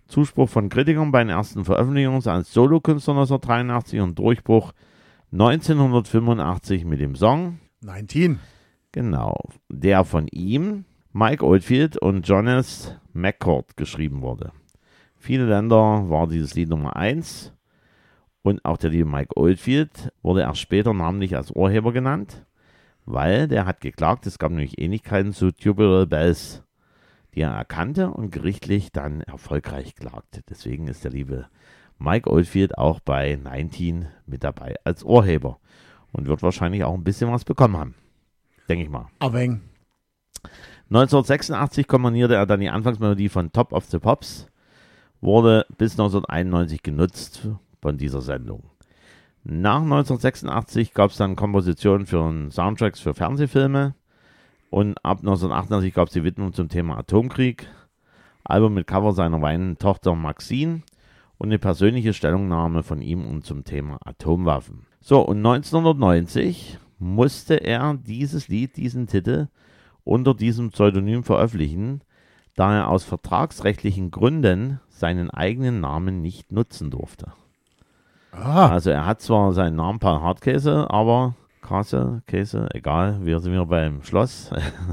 Zuspruch von Kritikern bei den ersten Veröffentlichungen als Solokünstler neunzehnhundertdreiundachtzig und Durchbruch neunzehnhundertfünfundachtzig mit dem Song, neunzehn. genau, der von ihm, Mike Oldfield und Jonas McCord geschrieben wurde. Viele Länder war dieses Lied Nummer eins und auch der liebe Mike Oldfield wurde erst später namentlich als Urheber genannt, weil der hat geklagt, es gab nämlich Ähnlichkeiten zu Tubular Bells, die er erkannte und gerichtlich dann erfolgreich klagte. Deswegen ist der liebe Mike Oldfield auch bei neunzehn mit dabei als Urheber und wird wahrscheinlich auch ein bisschen was bekommen haben, denke ich mal. Aber eng. neunzehnhundertsechsundachtzig komponierte er dann die Anfangsmelodie von Top of the Pops, wurde bis neunzehnhunderteinundneunzig genutzt von dieser Sendung. Nach neunzehnhundertsechsundachtzig gab es dann Kompositionen für Soundtracks für Fernsehfilme und ab neunzehnhundertachtundachtzig gab es die Widmung zum Thema Atomkrieg, Album mit Cover seiner weinenden Tochter Maxine und eine persönliche Stellungnahme von ihm und zum Thema Atomwaffen. So, und neunzehnhundertneunzig musste er dieses Lied, diesen Titel unter diesem Pseudonym veröffentlichen, da er aus vertragsrechtlichen Gründen seinen eigenen Namen nicht nutzen durfte. Ah, Also er hat zwar seinen Namen Paul Hardcastle, aber Käse, Käse, egal, wir sind wieder beim Schloss.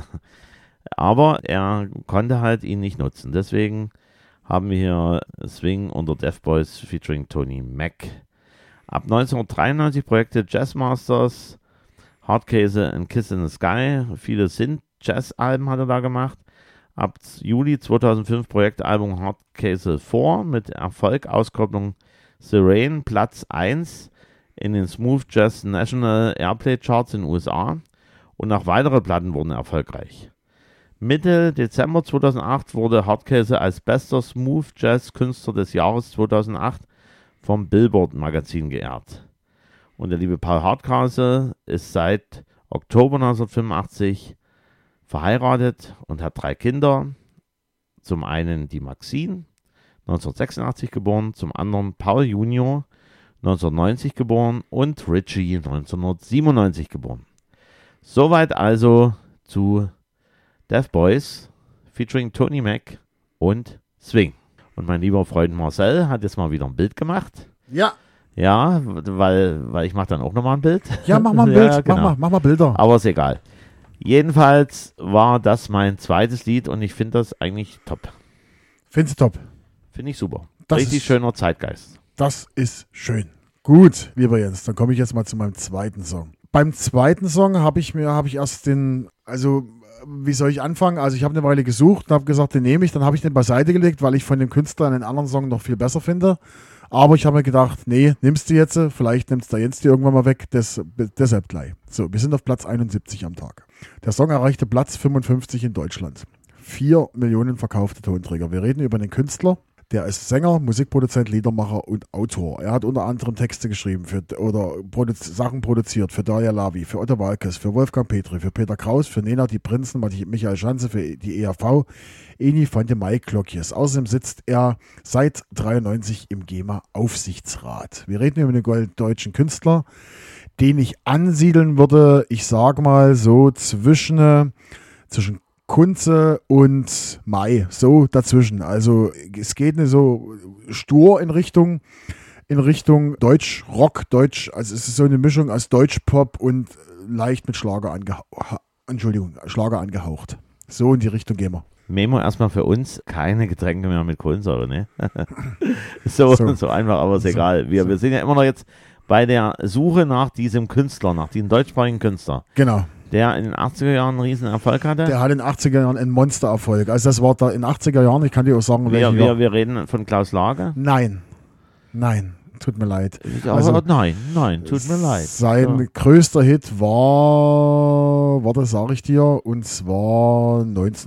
Aber er konnte halt ihn nicht nutzen. Deswegen haben wir hier Swing unter Deaf Boys featuring Tony Mac. Ab neunzehnhundertdreiundneunzig Projekte Jazzmasters, Hardcastle and Kiss in the Sky. Viele Synth-Jazz-Alben hat er da gemacht. Ab Juli zweitausendfünf Projektalbum Hardcastle vier mit Erfolg, Auskopplung The Rain, Platz eins in den Smooth Jazz National Airplay Charts in den U S A und auch weitere Platten wurden erfolgreich. Mitte Dezember zweitausendacht wurde Hardcastle als bester Smooth Jazz Künstler des Jahres zweitausendacht vom Billboard Magazin geehrt. Und der liebe Paul Hardcastle ist seit Oktober neunzehnhundertfünfundachtzig verheiratet und hat drei Kinder. Zum einen die Maxine, neunzehnhundertsechsundachtzig geboren, zum anderen Paul Junior, neunzehnhundertneunzig geboren und Richie, neunzehnhundertsiebenundneunzig geboren. Soweit also zu Deaf Boys featuring Tony Mac und Swing. Und mein lieber Freund Marcel hat jetzt mal wieder ein Bild gemacht. ja. Ja, weil, weil ich mache dann auch nochmal ein Bild. Ja, mach mal ein Ja, Bild. genau. Mach, mal, mach mal Bilder. Aber ist egal. Jedenfalls war das mein zweites Lied und ich finde das eigentlich top. Findest du top. Finde ich super. Das Richtig ist- schöner Zeitgeist. Das ist schön. Gut, lieber Jens, dann komme ich jetzt mal zu meinem zweiten Song. Beim zweiten Song habe ich mir, habe ich erst den, also wie soll ich anfangen? Also ich habe eine Weile gesucht und habe gesagt, den nehme ich. Dann habe ich den beiseite gelegt, weil ich von dem Künstler einen anderen Song noch viel besser finde. Aber ich habe mir gedacht, nee, nimmst du jetzt, vielleicht nimmst du Jens die irgendwann mal weg, des, deshalb gleich. So, wir sind auf Platz einundsiebzig am Tag. Der Song erreichte Platz fünfundfünfzig in Deutschland. Vier Millionen verkaufte Tonträger. Wir reden über den Künstler. Der ist Sänger, Musikproduzent, Liedermacher und Autor. Er hat unter anderem Texte geschrieben für, oder Produz- Sachen produziert für Daria Lavi, für Otto Walkes, für Wolfgang Petri, für Peter Kraus, für Nena die Prinzen, Michael Schanze, für die E A V, Eni von dem Mike Glockjes. Außerdem sitzt er seit dreiundneunzig im GEMA-Aufsichtsrat. Wir reden über einen gold- deutschen Künstler, den ich ansiedeln würde, ich sag mal so zwischen, äh, zwischen Kunze und Mai, so dazwischen. Also es geht nicht so stur in Richtung, in Richtung Deutsch-Rock, Deutsch, also es ist so eine Mischung aus Deutsch-Pop und leicht mit Schlager angehaucht. Entschuldigung, Schlager angehaucht. So in die Richtung gehen wir. Memo erstmal für uns, keine Getränke mehr mit Kohlensäure, ne? so, So. so einfach, aber ist So. egal. Wir, So. wir sind ja immer noch jetzt bei der Suche nach diesem Künstler, nach diesem deutschsprachigen Künstler, Genau. der in den achtziger Jahren einen riesen Erfolg hatte. Der hat in den achtziger Jahren einen Monstererfolg. Also das war da in den achtziger Jahren, ich kann dir auch sagen, wir, welchen wir, Jahr. wir reden von Klaus Lage. Nein. Nein. Tut mir leid. Ich Also- aber, nein, nein, tut mir leid. Sein Ja. größter Hit war, warte, sage ich dir, und zwar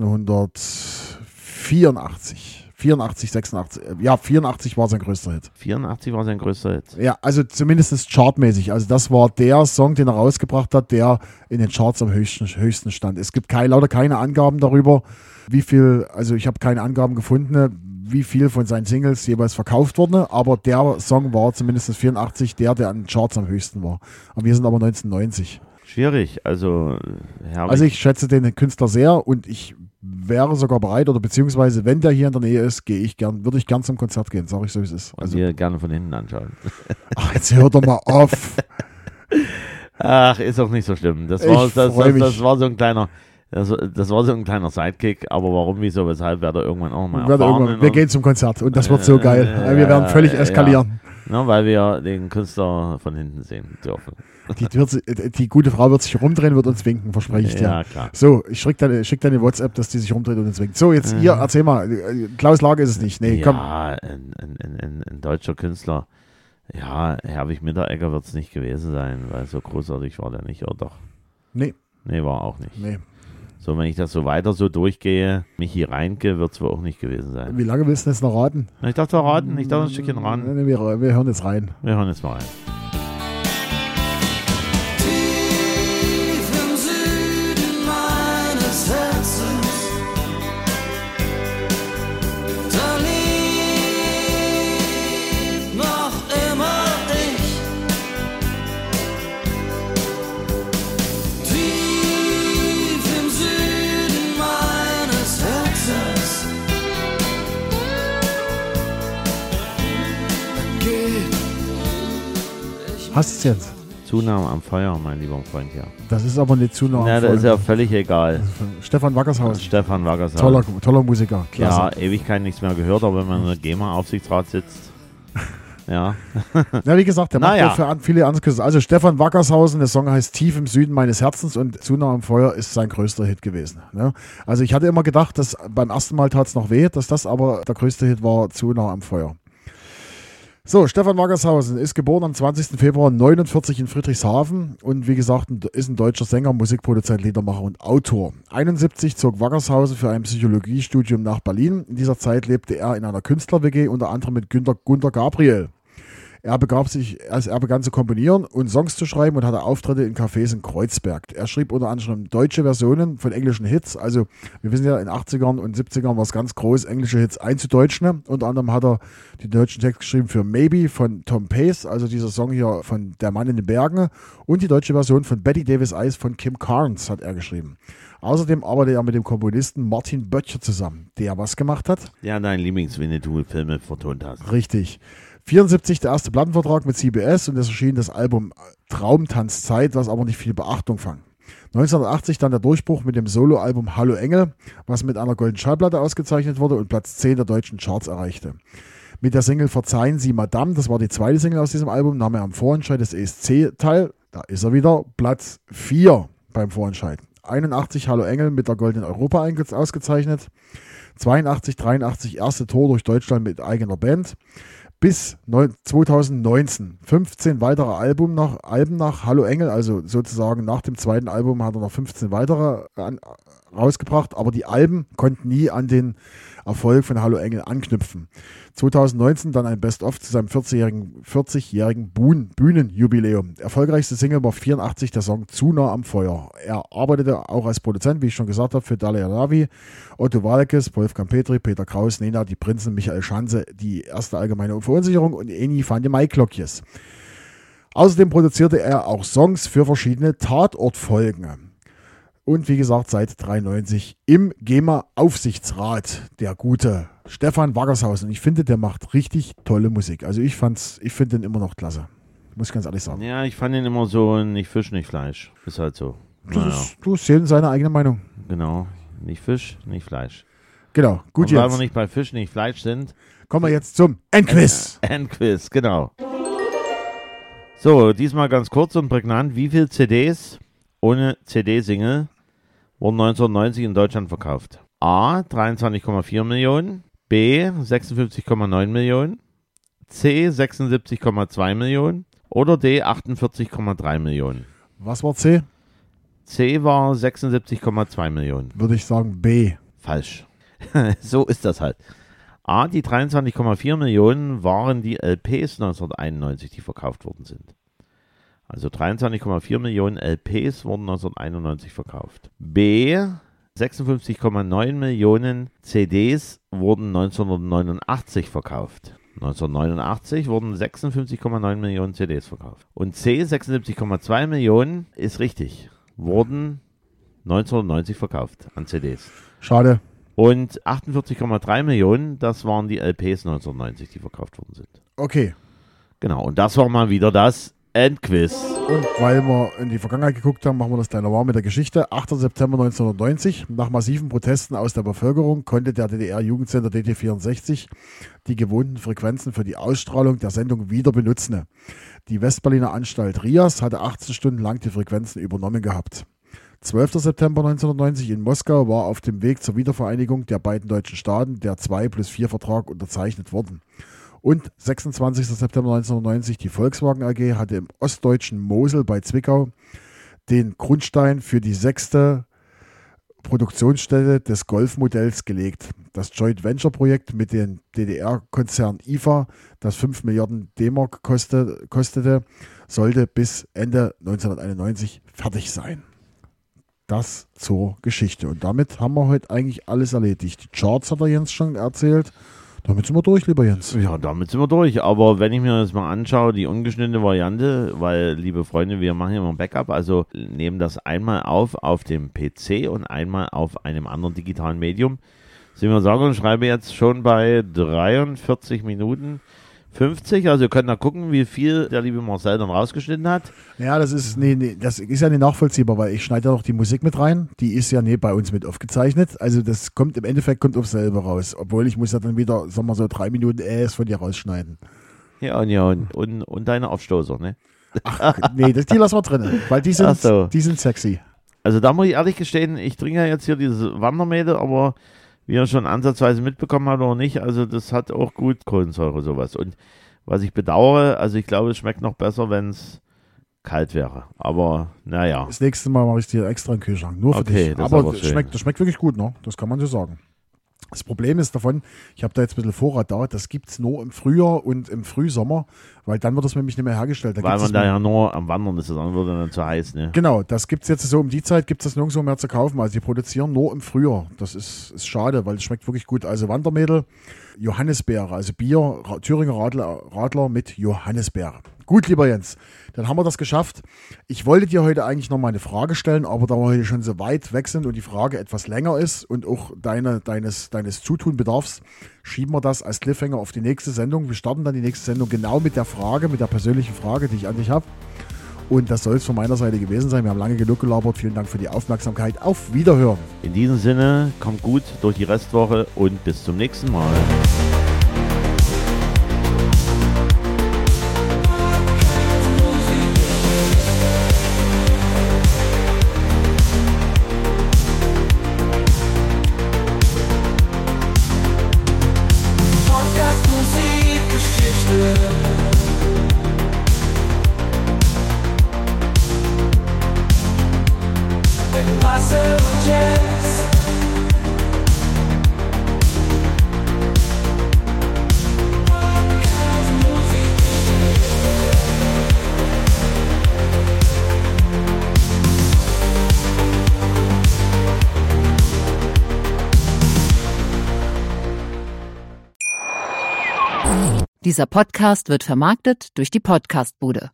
neunzehnhundertvierundachtzig. vierundachtzig, sechsundachtzig. Ja, vierundachtzig war sein größter Hit. vierundachtzig war sein größter Hit. Ja, also zumindest chartmäßig. Also das war der Song, den er rausgebracht hat, der in den Charts am höchsten, höchsten stand. Es gibt keine, lauter keine Angaben darüber, wie viel, also ich habe keine Angaben gefunden, wie viel von seinen Singles jeweils verkauft wurde, aber der Song war zumindest vierundachtzig der, der an den Charts am höchsten war. Und wir sind aber neunzehnhundertneunzig. Schwierig, also herrlich. Also ich schätze den Künstler sehr und ich wäre sogar bereit oder beziehungsweise wenn der hier in der Nähe ist, gehe ich gern, würde ich gern zum Konzert gehen, sage ich so wie es ist. Und Also, wir gerne von hinten anschauen. ach, jetzt hör doch mal auf. Ach, ist auch nicht so schlimm. Das Ich war, das, freu das, mich. das war so ein kleiner, das, das war so ein kleiner Sidekick, aber warum, wieso, weshalb, werde er irgendwann auch mal Wir, werden erfahren. irgendwann- wir gehen zum Konzert und das wird so Äh, geil. äh, wir werden völlig ja. eskalieren. Na, weil wir den Künstler von hinten sehen dürfen. Die, wird, si- die gute Frau wird sich rumdrehen, wird uns winken, verspreche ich dir. Ja, klar. So, ich schick deine, schick deine WhatsApp, dass die sich rumdreht und uns winkt. So, jetzt ihr, erzähl mal. äh, Klaus Lage ist es nicht. Nee, komm. Ja, ein, ein, ein, ein, ein deutscher Künstler. Ja, Herwig Mitteregger wird es nicht gewesen sein, weil so großartig war der nicht, oder doch? Nee, Nee, war auch nicht. nee. So, wenn ich das so weiter so durchgehe, Michi Reinke wird es wohl auch nicht gewesen sein. Wie lange willst du jetzt noch raten? Na, ich dachte raten, ich dachte ein Stückchen Nee, ran. nee, wir, wir hören jetzt rein. Wir hören jetzt mal rein. Tief im Süden meines Herzens, da lebt noch immer ich. Tief im Süden meines Herzens geht. Hast du es jetzt? Zunahme am Feuer, mein lieber Freund, ja. Das ist aber nicht zu nah. Ja, das ist ja völlig egal. Stefan Wackershausen. Stefan Waggershausen. Toller, toller Musiker. Klasse. Ja, Ewigkeit nichts mehr gehört, aber wenn man in der GEMA-Aufsichtsrat sitzt, ja. Ja, wie gesagt, der macht Naja. ja für an- viele andere Künstler. Also Stefan Wackershausen, der Song heißt Tief im Süden meines Herzens und Zu nah am Feuer ist sein größter Hit gewesen. Ne? Also ich hatte immer gedacht, dass beim ersten Mal tat es noch weh, dass das aber der größte Hit war, Zu nah am Feuer. So, Stefan Wackershausen ist geboren am zwanzigsten Februar neunundvierzig in Friedrichshafen und wie gesagt ein- ist ein deutscher Sänger, Musikproduzent, Liedermacher und Autor. einundsiebzig zog Wackershausen für ein Psychologiestudium nach Berlin. In dieser Zeit lebte er in einer Künstler-W G, unter anderem mit Günter, Gunter Gabriel. Er begab sich, also er begann zu komponieren und Songs zu schreiben und hatte Auftritte in Cafés in Kreuzberg. Er schrieb unter anderem deutsche Versionen von englischen Hits. Also wir wissen ja, in den achtzigern und siebzigern war es ganz groß, englische Hits einzudeutschen. Unter anderem hat er den deutschen Text geschrieben für Maybe von Tom Pace, also dieser Song hier von Der Mann in den Bergen. Und die deutsche Version von Betty Davis Eyes von Kim Carnes hat er geschrieben. Außerdem arbeitet er mit dem Komponisten Martin Böttcher zusammen, der was gemacht hat. Ja, dein Lieblings-Winnetou-Filme vertont hast. Richtig. vierundsiebzig der erste Plattenvertrag mit C B S und es erschien das Album Traumtanzzeit, was aber nicht viel Beachtung fand. neunzehnhundertachtzig dann der Durchbruch mit dem Soloalbum Hallo Engel, was mit einer goldenen Schallplatte ausgezeichnet wurde und Platz zehn der deutschen Charts erreichte. Mit der Single Verzeihen Sie Madame, das war die zweite Single aus diesem Album, nahm er am Vorentscheid des E S C teil. Da ist er wieder, Platz vier beim Vorentscheid. einundachtzig Hallo Engel mit der goldenen Europa einge- ausgezeichnet. zweiundachtzig, dreiundachtzig erste Tour durch Deutschland mit eigener Band. Bis neun- zweitausendneunzehn fünfzehn weitere Album nach, Alben nach Hallo Engel, also sozusagen nach dem zweiten Album hat er noch fünfzehn weitere an, rausgebracht, aber die Alben konnten nie an den Erfolg von Hallo Engel anknüpfen. zweitausendneunzehn dann ein Best-of zu seinem vierzigjährigen, vierzigjährigen Bühnen- Bühnenjubiläum. Erfolgreichste Single war vierundachtzig der Song Zu nah am Feuer. Er arbeitete auch als Produzent, wie ich schon gesagt habe, für Dalia Lavi, Otto Walkes, Wolfgang Petri, Peter Kraus, Nena, die Prinzen, Michael Schanze, die erste allgemeine Verunsicherung und Eni van de Maiklokjes. Außerdem produzierte er auch Songs für verschiedene Tatortfolgen. Und wie gesagt, seit dreiundneunzig im GEMA-Aufsichtsrat, der gute Stefan Wackershausen. Und ich finde, der macht richtig tolle Musik. Also ich fand's, ich finde den immer noch klasse. Muss ich ganz ehrlich sagen. Ja, ich fand ihn immer so, nicht Fisch, nicht Fleisch. Ist halt so. Das Naja, ist, du hast jedem seine eigene Meinung. genau. Nicht Fisch, nicht Fleisch. Genau, gut Und weil wir jetzt. nicht bei Fisch, nicht Fleisch sind, Kommen wir jetzt zum Endquiz. Endquiz, genau. So, diesmal ganz kurz und prägnant. Wie viele C Ds ohne C D-Single wurden neunzehnhundertneunzig in Deutschland verkauft? A. dreiundzwanzig Komma vier Millionen. B. sechsundfünfzig Komma neun Millionen. C. sechsundsiebzig Komma zwei Millionen. Oder D. achtundvierzig Komma drei Millionen. Was war C? C war sechsundsiebzig Komma zwei Millionen. Würde ich sagen B. Falsch. So ist das halt. A, die dreiundzwanzig Komma vier Millionen waren die L Ps neunzehnhunderteinundneunzig, die verkauft worden sind. Also dreiundzwanzig Komma vier Millionen L Ps wurden neunzehnhunderteinundneunzig verkauft. B, sechsundfünfzig Komma neun Millionen C Ds wurden neunzehnhundertneunundachtzig verkauft. neunzehnhundertneunundachtzig wurden sechsundfünfzig Komma neun Millionen C Ds verkauft. Und C, sechsundsiebzig Komma zwei Millionen, ist richtig, wurden neunzehnhundertneunzig verkauft an C Ds. Schade. Und achtundvierzig Komma drei Millionen, das waren die L Ps neunzehnhundertneunzig, die verkauft worden sind. Okay. Genau, und das war mal wieder das Endquiz. Und weil wir in die Vergangenheit geguckt haben, machen wir das gleich nochmal mit der Geschichte. achter September neunzehnhundertneunzig. Nach massiven Protesten aus der Bevölkerung konnte der D D R-Jugendsender D T vierundsechzig die gewohnten Frequenzen für die Ausstrahlung der Sendung wieder benutzen. Die Westberliner Anstalt RIAS hatte achtzehn Stunden lang die Frequenzen übernommen gehabt. zwölfter September neunzehnhundertneunzig in Moskau war auf dem Weg zur Wiedervereinigung der beiden deutschen Staaten der zwei plus vier Vertrag unterzeichnet worden. Und sechsundzwanzigster September neunzehnhundertneunzig, die Volkswagen A G hatte im ostdeutschen Mosel bei Zwickau den Grundstein für die sechste Produktionsstätte des Golf-Modells gelegt. Das Joint Venture Projekt mit dem D D R-Konzern I F A, das fünf Milliarden D-Mark kostete, kostete, sollte bis Ende neunzehnhunderteinundneunzig fertig sein. Das zur Geschichte. Und damit haben wir heute eigentlich alles erledigt. Die Charts hat der Jens schon erzählt. Damit sind wir durch, lieber Jens. Ja, damit sind wir durch. Aber wenn ich mir das mal anschaue, die ungeschnittene Variante, weil, liebe Freunde, wir machen immer ein Backup, also nehmen das einmal auf auf dem P C und einmal auf einem anderen digitalen Medium. Sind wir sagen und schreibe jetzt schon bei dreiundvierzig Minuten fünfzig, also ihr könnt da gucken, wie viel der liebe Marcel dann rausgeschnitten hat. Ja, das ist, nee, nee, das ist ja nicht nachvollziehbar, weil ich schneide ja noch die Musik mit rein, die ist ja nicht bei uns mit aufgezeichnet, also das kommt im Endeffekt kommt aufs selbe raus, obwohl ich muss ja dann wieder, sagen wir so, drei Minuten Äs von dir rausschneiden. Ja, und ja, und, und, und deine Aufstoßer, ne? Ach, nee, das, die lassen wir drin, weil die sind, Ach so. die sind sexy. Also da muss ich ehrlich gestehen, ich trinke ja jetzt hier diese Wandermädel, aber wie ihr schon ansatzweise mitbekommen habt oder nicht, also das hat auch gut Kohlensäure sowas. Und was ich bedauere, also ich glaube, es schmeckt noch besser, wenn es kalt wäre. Aber naja. Das nächste Mal mache ich dir extra einen Kühlschrank, nur für Okay, dich. das ist aber aber das schön. schmeckt, das schmeckt wirklich gut, ne? Das kann man so sagen. Das Problem ist davon, ich habe da jetzt ein bisschen Vorrat da, das gibt es nur im Frühjahr und im Frühsommer, weil dann wird das nämlich nicht mehr hergestellt. Da Weil gibt's man das da nur- ja nur am Wandern ist, das andere wird dann zu heiß, ne? Genau, das gibt es jetzt so um die Zeit, gibt es das nirgendwo mehr zu kaufen. Also die produzieren nur im Frühjahr. Das ist, ist schade, weil es schmeckt wirklich gut. Also Wandermädel, Johannisbeere, also Bier, Ra- Thüringer Radler, Radler mit Johannisbeere. Gut, lieber Jens, dann haben wir das geschafft. Ich wollte dir heute eigentlich noch mal eine Frage stellen, aber da wir heute schon so weit weg sind und die Frage etwas länger ist und auch deine, deines, deines Zutunbedarfs, schieben wir das als Cliffhanger auf die nächste Sendung. Wir starten dann die nächste Sendung genau mit der Frage, mit der persönlichen Frage, die ich an dich habe. Und das soll es von meiner Seite gewesen sein. Wir haben lange genug gelabert. Vielen Dank für die Aufmerksamkeit. Auf Wiederhören. In diesem Sinne, kommt gut durch die Restwoche und bis zum nächsten Mal. Podcast Musikgeschichte. Mit Marcel und Jens. Podcast Musikgeschichte. Dieser Podcast wird vermarktet durch die Podcastbude.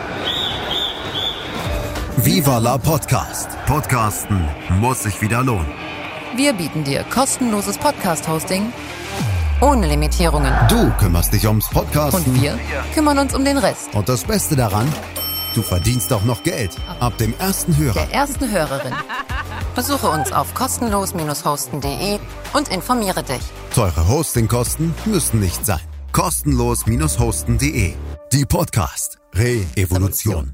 Viva la Podcast. Podcasten muss sich wieder lohnen. Wir bieten dir kostenloses Podcast-Hosting ohne Limitierungen. Du kümmerst dich ums Podcasten. Und wir kümmern uns um den Rest. Und das Beste daran, du verdienst auch noch Geld. Ab dem ersten Hörer. Der ersten Hörerin. Besuche uns auf kostenlos hosten punkt de und informiere dich. Teure Hostingkosten müssen nicht sein. kostenlos hosten punkt de. Die Podcast Re-Evolution.